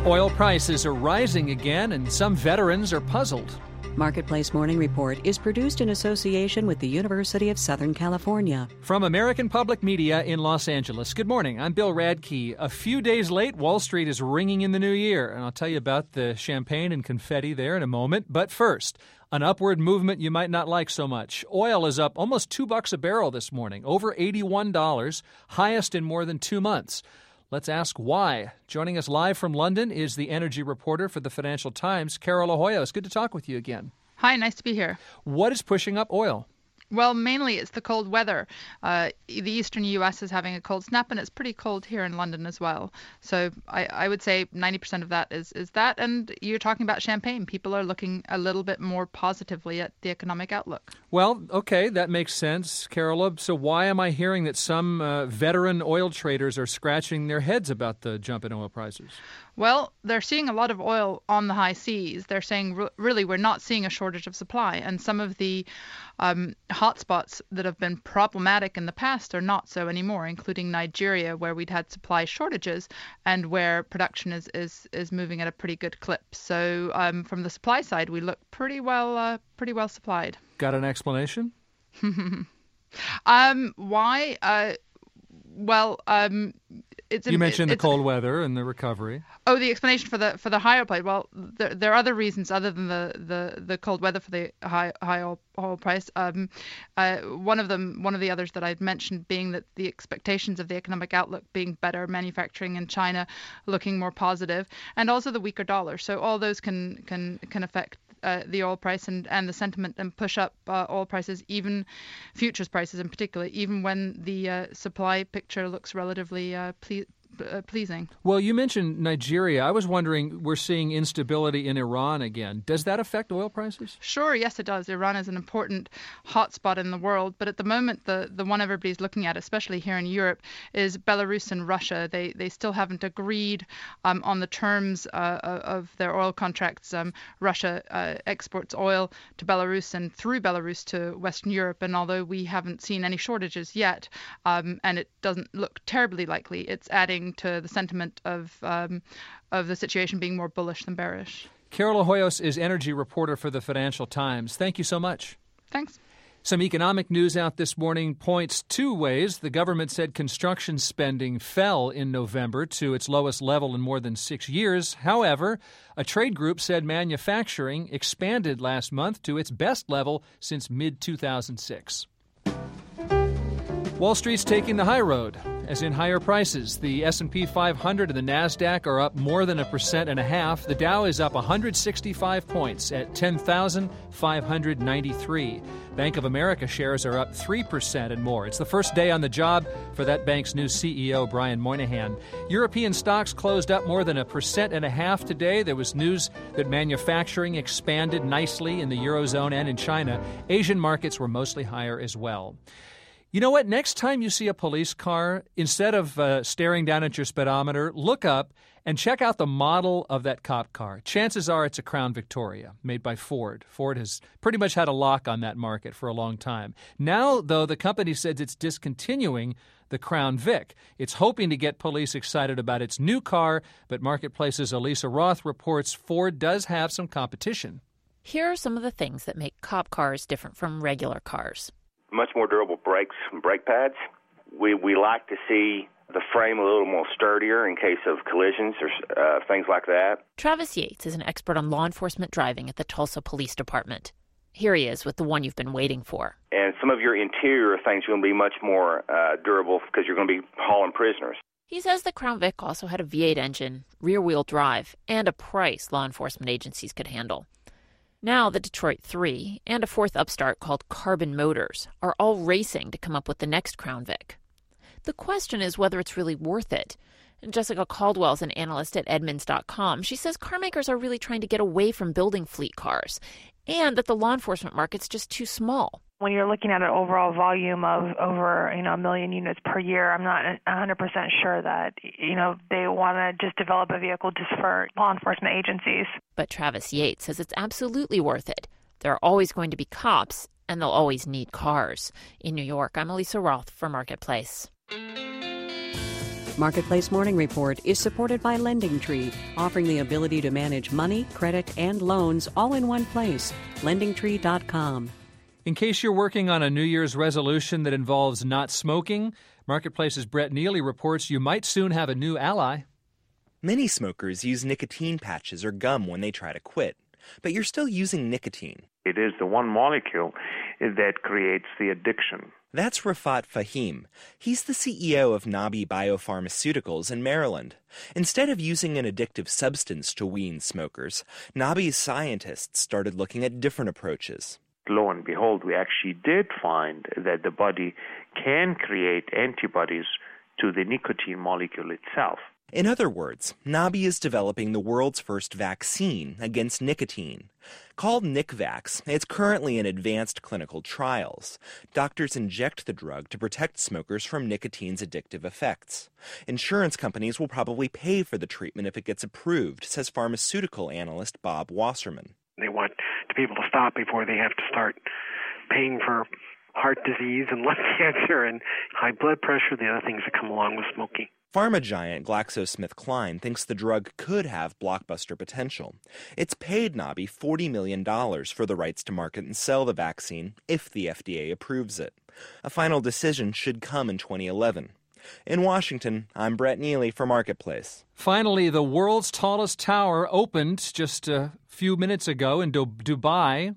Oil prices are rising again, and some veterans are puzzled. Marketplace Morning Report is produced in association with the University of Southern California. From American Public Media in Los Angeles, good morning. I'm Bill Radke. A few days late, Wall Street is ringing in the new year, and I'll tell you about the champagne and confetti there in a moment. But first, an upward movement you might not like so much. Oil is up almost $2 a barrel this morning, over $81, highest in more than 2 months. Let's ask why. Joining us live from London is the energy reporter for the Financial Times, Carol Hoyos. Good to talk with you again. Hi, nice to be here. What is pushing up oil? Well, mainly it's the cold weather. The eastern U.S. is having a cold snap, and it's pretty cold here in London as well. So I would say 90% of that is that. And you're talking about champagne. People are looking a little bit more positively at the economic outlook. Well, okay, that makes sense, Carola. So why am I hearing that some veteran oil traders are scratching their heads about the jump in oil prices? Well, they're seeing a lot of oil on the high seas. They're saying, really, we're not seeing a shortage of supply. And some of the hotspots that have been problematic in the past are not so anymore, including Nigeria, where we'd had supply shortages and where production is moving at a pretty good clip. So from the supply side, we look pretty well supplied. Got an explanation? Why? You mentioned the cold weather and the recovery. Oh, the explanation for the high oil price. Well, there are other reasons other than the cold weather for the high oil price. One of the others that I'd mentioned being that the expectations of the economic outlook being better, manufacturing in China looking more positive, and also the weaker dollar. So all those can affect the oil price and the sentiment and push up oil prices, even futures prices in particular, even when the supply picture looks relatively pleasing. Well, you mentioned Nigeria. I was wondering, we're seeing instability in Iran again. Does that affect oil prices? Sure, yes, it does. Iran is an important hotspot in the world, but at the moment, the one everybody's looking at, especially here in Europe, is Belarus and Russia. They still haven't agreed on the terms of their oil contracts. Russia exports oil to Belarus and through Belarus to Western Europe, and although we haven't seen any shortages yet, and it doesn't look terribly likely, it's adding to the sentiment of the situation being more bullish than bearish. Carol Hoyos is energy reporter for the Financial Times. Thank you so much. Thanks. Some economic news out this morning points two ways. The government said construction spending fell in November to its lowest level in more than 6 years. However, a trade group said manufacturing expanded last month to its best level since mid-2006. Wall Street's taking the high road, as in higher prices. The S&P 500 and the NASDAQ are up more than 1.5%. The Dow is up 165 points at 10,593. Bank of America shares are up 3% and more. It's the first day on the job for that bank's new CEO, Brian Moynihan. European stocks closed up more than 1.5% today. There was news that manufacturing expanded nicely in the Eurozone and in China. Asian markets were mostly higher as well. You know what? Next time you see a police car, instead of staring down at your speedometer, look up and check out the model of that cop car. Chances are it's a Crown Victoria made by Ford. Ford has pretty much had a lock on that market for a long time. Now, though, the company says it's discontinuing the Crown Vic. It's hoping to get police excited about its new car, but Marketplace's Elisa Roth reports Ford does have some competition. Here are some of the things that make cop cars different from regular cars. Much more durable brakes and brake pads. We like to see the frame a little more sturdier in case of collisions or things like that. Travis Yates is an expert on law enforcement driving at the Tulsa Police Department. Here he is with the one you've been waiting for. And some of your interior things are going to be much more durable because you're going to be hauling prisoners. He says the Crown Vic also had a V8 engine, rear-wheel drive, and a price law enforcement agencies could handle. Now the Detroit 3 and a fourth upstart called Carbon Motors are all racing to come up with the next Crown Vic. The question is whether it's really worth it. Jessica Caldwell is an analyst at Edmunds.com. She says car makers are really trying to get away from building fleet cars and that the law enforcement market's just too small. When you're looking at an overall volume of over, 1 million units per year, I'm not 100% sure that, they want to just develop a vehicle just for law enforcement agencies. But Travis Yates says it's absolutely worth it. There are always going to be cops, and they'll always need cars. In New York, I'm Elisa Roth for Marketplace. Marketplace Morning Report is supported by LendingTree, offering the ability to manage money, credit, and loans all in one place. LendingTree.com. In case you're working on a New Year's resolution that involves not smoking, Marketplace's Brett Neely reports you might soon have a new ally. Many smokers use nicotine patches or gum when they try to quit, but you're still using nicotine. It is the one molecule that creates the addiction. That's Rafat Fahim. He's the CEO of Nabi Biopharmaceuticals in Maryland. Instead of using an addictive substance to wean smokers, Nabi's scientists started looking at different approaches. Lo and behold, we actually did find that the body can create antibodies to the nicotine molecule itself. In other words, Nabi is developing the world's first vaccine against nicotine. Called NicVax, it's currently in advanced clinical trials. Doctors inject the drug to protect smokers from nicotine's addictive effects. Insurance companies will probably pay for the treatment if it gets approved, says pharmaceutical analyst Bob Wasserman. They want to be able to stop before they have to start paying for heart disease and lung cancer and high blood pressure, the other things that come along with smoking. Pharma giant GlaxoSmithKline thinks the drug could have blockbuster potential. It's paid Nabi $40 million for the rights to market and sell the vaccine if the FDA approves it. A final decision should come in 2011. In Washington, I'm Brett Neely for Marketplace. Finally, the world's tallest tower opened just a few minutes ago in Dubai.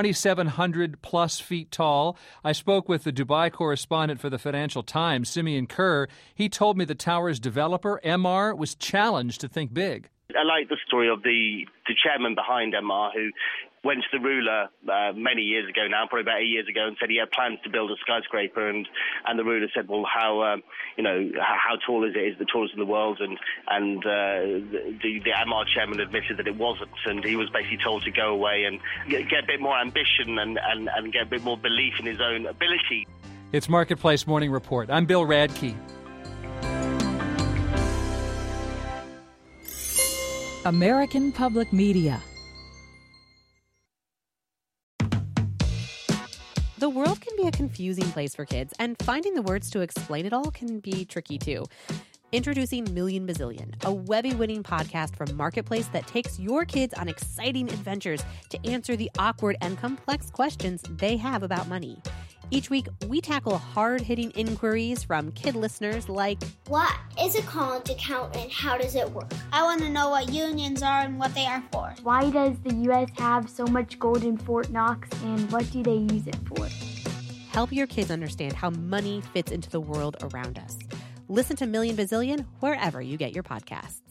2,700 plus feet tall. I spoke with the Dubai correspondent for the Financial Times, Simeon Kerr. He told me the tower's developer, Emaar, was challenged to think big. I like the story of the chairman behind Emaar, who went to the ruler many years ago now, probably about 8 years ago, and said he had plans to build a skyscraper. And the ruler said, well, how tall is it? Is it the tallest in the world? And the Emaar chairman admitted that it wasn't. And he was basically told to go away and get a bit more ambition and get a bit more belief in his own ability. It's Marketplace Morning Report. I'm Bill Radke. American Public Media. The world can be a confusing place for kids, and finding the words to explain it all can be tricky too. Introducing Million Bazillion, a Webby-winning podcast from Marketplace that takes your kids on exciting adventures to answer the awkward and complex questions they have about money. Each week, we tackle hard-hitting inquiries from kid listeners like, what is a college account and how does it work? I want to know what unions are and what they are for. Why does the U.S. have so much gold in Fort Knox and what do they use it for? Help your kids understand how money fits into the world around us. Listen to Million Bazillion wherever you get your podcasts.